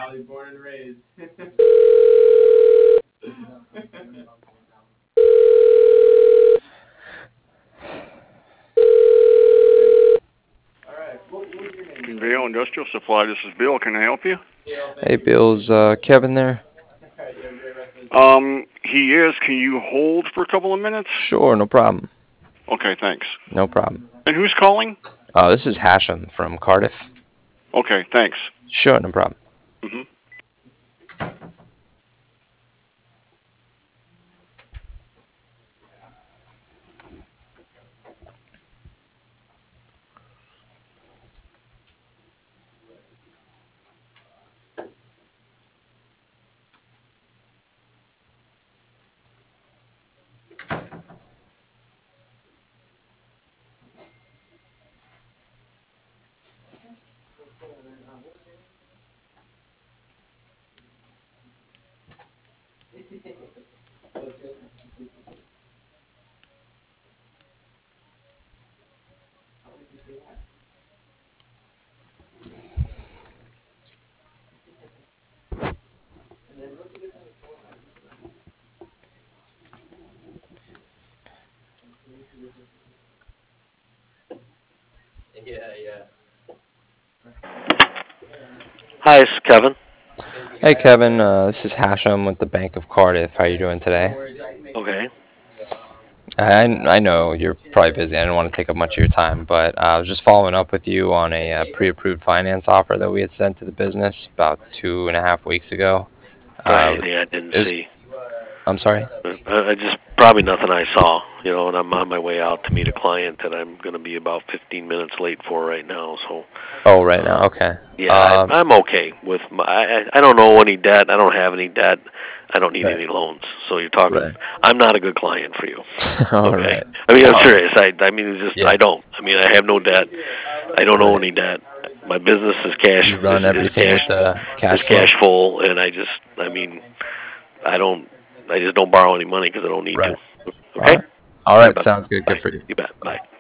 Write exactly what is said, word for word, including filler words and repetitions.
Valley, born and raised. All right. What, what was your name? Bill Industrial Supply. This is Bill. Can I help you? Hey, Bill's uh, Kevin there? All right. You have a great rest of the day. Um, he is. Can you hold for a couple of minutes? Sure, no problem. Okay, thanks. No problem. And who's calling? Uh, this is Hashem from Cardiff. Okay, thanks. Sure, no problem. hmm Yeah, yeah. Hi, it's Kevin. Hey, Kevin. Uh, this is Hashem with the Bank of Cardiff. How you doing today? Okay. I, I know you're probably busy. I didn't want to take up much of your time, but uh, I was just following up with you on a uh, pre-approved finance offer that we had sent to the business about two and a half weeks ago. Uh, Right. Yeah, I didn't is see. I'm sorry? I, I just probably nothing I saw, you know, and I'm on my way out to meet a client that I'm going to be about fifteen minutes late for right now. So, Oh, right now. uh, Okay. yeah, I'm, Um, I'm okay with my. I, I don't know any debt. I don't have any debt. I don't need right. any loans. So you're talking. Right. I'm not a good client for you. All Okay. right. I mean, I'm Uh, serious. I. I mean, it's just I yeah. don't. I mean, I have no debt. I don't owe Right. any debt. My business is cash. You Is, run is everything cash. with the Is cash flow. cash full, and I just. I mean, I don't. I just don't borrow any money because I don't need to. Right. All Okay. right. All All right, right. bud. Sounds good. Good Bye. for you. You bet. Bye. Bye.